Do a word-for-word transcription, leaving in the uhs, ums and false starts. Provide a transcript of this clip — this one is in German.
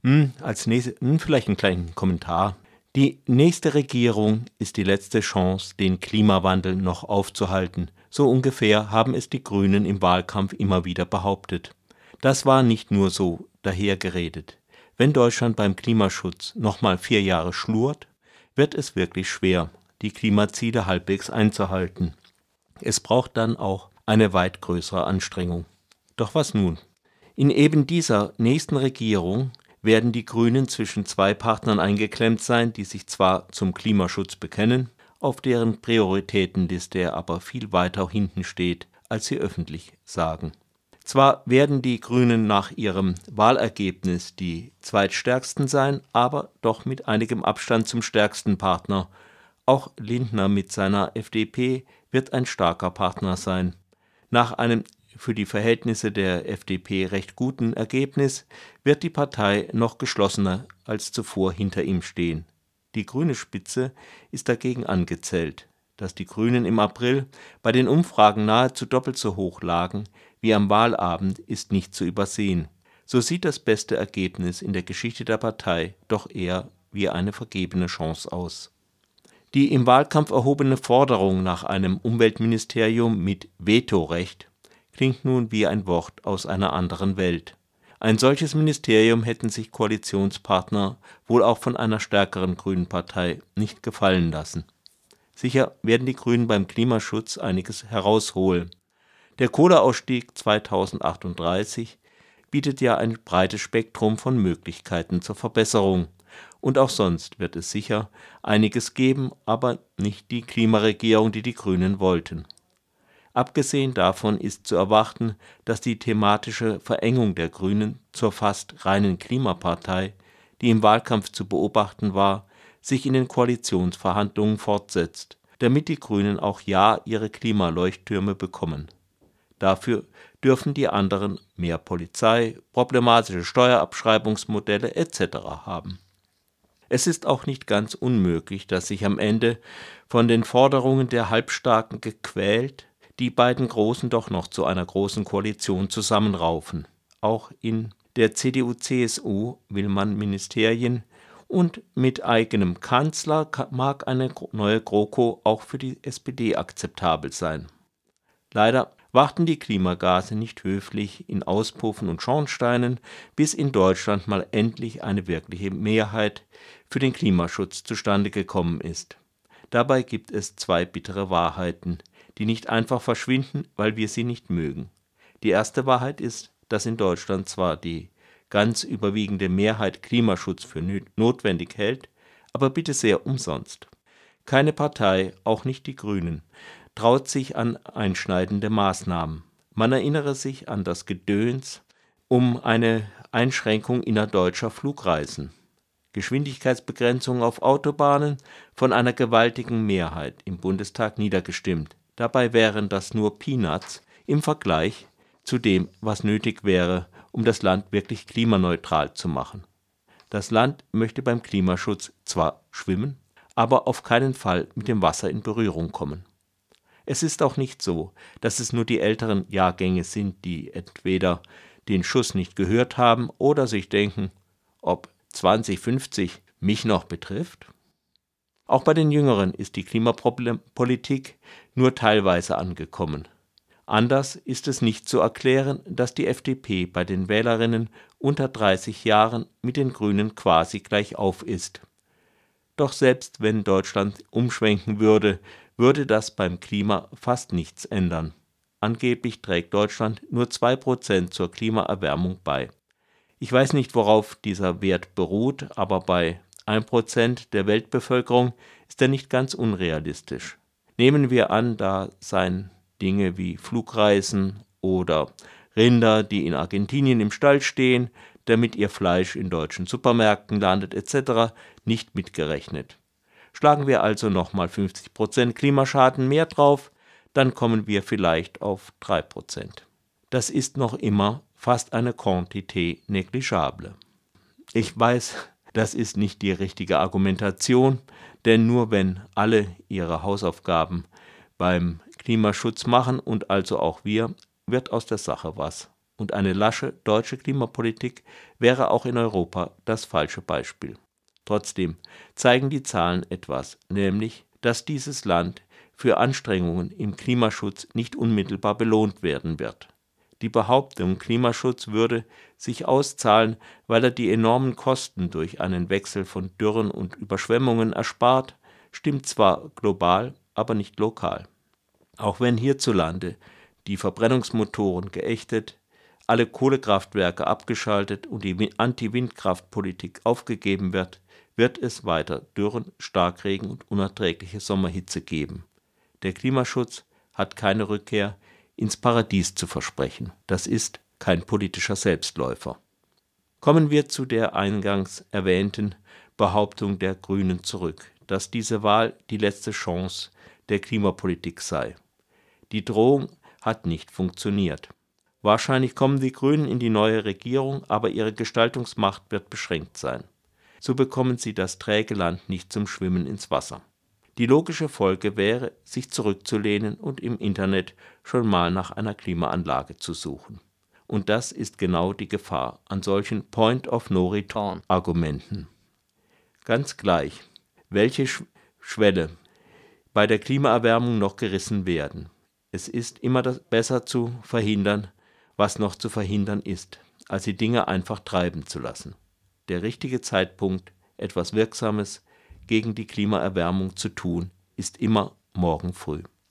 Hm, als nächstes, hm, vielleicht einen kleinen Kommentar. Die nächste Regierung ist die letzte Chance, den Klimawandel noch aufzuhalten. So ungefähr haben es die Grünen im Wahlkampf immer wieder behauptet. Das war nicht nur so dahergeredet. Wenn Deutschland beim Klimaschutz nochmal vier Jahre schlurrt, wird es wirklich schwer, die Klimaziele halbwegs einzuhalten. Es braucht dann auch eine weit größere Anstrengung. Doch was nun? In eben dieser nächsten Regierung werden die Grünen zwischen zwei Partnern eingeklemmt sein, die sich zwar zum Klimaschutz bekennen, auf deren Prioritätenliste er aber viel weiter hinten steht, als sie öffentlich sagen. Zwar werden die Grünen nach ihrem Wahlergebnis die zweitstärksten sein, aber doch mit einigem Abstand zum stärksten Partner. Auch Lindner mit seiner F D P wird ein starker Partner sein. Nach einem für die Verhältnisse der F D P recht guten Ergebnis wird die Partei noch geschlossener als zuvor hinter ihm stehen. Die grüne Spitze ist dagegen angezählt. Dass die Grünen im April bei den Umfragen nahezu doppelt so hoch lagen wie am Wahlabend, ist nicht zu übersehen. So sieht das beste Ergebnis in der Geschichte der Partei doch eher wie eine vergebene Chance aus. Die im Wahlkampf erhobene Forderung nach einem Umweltministerium mit Vetorecht klingt nun wie ein Wort aus einer anderen Welt. Ein solches Ministerium hätten sich Koalitionspartner wohl auch von einer stärkeren Grünen Partei nicht gefallen lassen. Sicher werden die Grünen beim Klimaschutz einiges herausholen. Der Kohleausstieg zweitausendachtunddreißig bietet ja ein breites Spektrum von Möglichkeiten zur Verbesserung. Und auch sonst wird es sicher einiges geben, aber nicht die Klimaregierung, die die Grünen wollten. Abgesehen davon ist zu erwarten, dass die thematische Verengung der Grünen zur fast reinen Klimapartei, die im Wahlkampf zu beobachten war, sich in den Koalitionsverhandlungen fortsetzt, damit die Grünen auch ja ihre Klimaleuchttürme bekommen. Dafür dürfen die anderen mehr Polizei, problematische Steuerabschreibungsmodelle et cetera haben. Es ist auch nicht ganz unmöglich, dass sich am Ende von den Forderungen der Halbstarken gequält die beiden Großen doch noch zu einer großen Koalition zusammenraufen. Auch in der C D U C S U will man Ministerien und mit eigenem Kanzler mag eine neue GroKo auch für die S P D akzeptabel sein. Leider warten die Klimagase nicht höflich in Auspuffen und Schornsteinen, bis in Deutschland mal endlich eine wirkliche Mehrheit für den Klimaschutz zustande gekommen ist. Dabei gibt es zwei bittere Wahrheiten, die nicht einfach verschwinden, weil wir sie nicht mögen. Die erste Wahrheit ist, dass in Deutschland zwar die ganz überwiegende Mehrheit Klimaschutz für notwendig hält, aber bitte sehr umsonst. Keine Partei, auch nicht die Grünen, traut sich an einschneidende Maßnahmen. Man erinnere sich an das Gedöns um eine Einschränkung innerdeutscher Flugreisen. Geschwindigkeitsbegrenzungen auf Autobahnen von einer gewaltigen Mehrheit im Bundestag niedergestimmt. Dabei wären das nur Peanuts im Vergleich zu dem, was nötig wäre, um das Land wirklich klimaneutral zu machen. Das Land möchte beim Klimaschutz zwar schwimmen, aber auf keinen Fall mit dem Wasser in Berührung kommen. Es ist auch nicht so, dass es nur die älteren Jahrgänge sind, die entweder den Schuss nicht gehört haben oder sich denken, ob zwanzig fünfzig mich noch betrifft. Auch bei den Jüngeren ist die Klimapolitik nur teilweise angekommen. Anders ist es nicht zu erklären, dass die F D P bei den Wählerinnen unter dreißig Jahren mit den Grünen quasi gleich auf ist. Doch selbst wenn Deutschland umschwenken würde, würde das beim Klima fast nichts ändern. Angeblich trägt Deutschland nur zwei Prozent zur Klimaerwärmung bei. Ich weiß nicht, worauf dieser Wert beruht, aber bei ein Prozent der Weltbevölkerung ist er nicht ganz unrealistisch. Nehmen wir an, da seien Dinge wie Flugreisen oder Rinder, die in Argentinien im Stall stehen, damit ihr Fleisch in deutschen Supermärkten landet et cetera, nicht mitgerechnet. Schlagen wir also nochmal fünfzig Prozent Klimaschaden mehr drauf, dann kommen wir vielleicht auf drei Prozent. Das ist noch immer fast eine Quantité négligeable. Ich weiß, das ist nicht die richtige Argumentation, denn nur wenn alle ihre Hausaufgaben beim Klimaschutz machen und also auch wir, wird aus der Sache was. Und eine lasche deutsche Klimapolitik wäre auch in Europa das falsche Beispiel. Trotzdem zeigen die Zahlen etwas, nämlich, dass dieses Land für Anstrengungen im Klimaschutz nicht unmittelbar belohnt werden wird. Die Behauptung, Klimaschutz würde sich auszahlen, weil er die enormen Kosten durch einen Wechsel von Dürren und Überschwemmungen erspart, stimmt zwar global, aber nicht lokal. Auch wenn hierzulande die Verbrennungsmotoren geächtet, alle Kohlekraftwerke abgeschaltet und die Anti-Windkraftpolitik aufgegeben wird, wird es weiter Dürren, Starkregen und unerträgliche Sommerhitze geben. Der Klimaschutz hat keine Rückkehr ins Paradies zu versprechen. Das ist kein politischer Selbstläufer. Kommen wir zu der eingangs erwähnten Behauptung der Grünen zurück, dass diese Wahl die letzte Chance der Klimapolitik sei. Die Drohung hat nicht funktioniert. Wahrscheinlich kommen die Grünen in die neue Regierung, aber ihre Gestaltungsmacht wird beschränkt sein. So bekommen sie das träge Land nicht zum Schwimmen ins Wasser. Die logische Folge wäre, sich zurückzulehnen und im Internet schon mal nach einer Klimaanlage zu suchen. Und das ist genau die Gefahr an solchen Point-of-No-Return-Argumenten. Ganz gleich, welche Sch- Schwelle bei der Klimaerwärmung noch gerissen werden. Es ist immer das besser zu verhindern, was noch zu verhindern ist, als die Dinge einfach treiben zu lassen. Der richtige Zeitpunkt, etwas Wirksames gegen die Klimaerwärmung zu tun, ist immer morgen früh.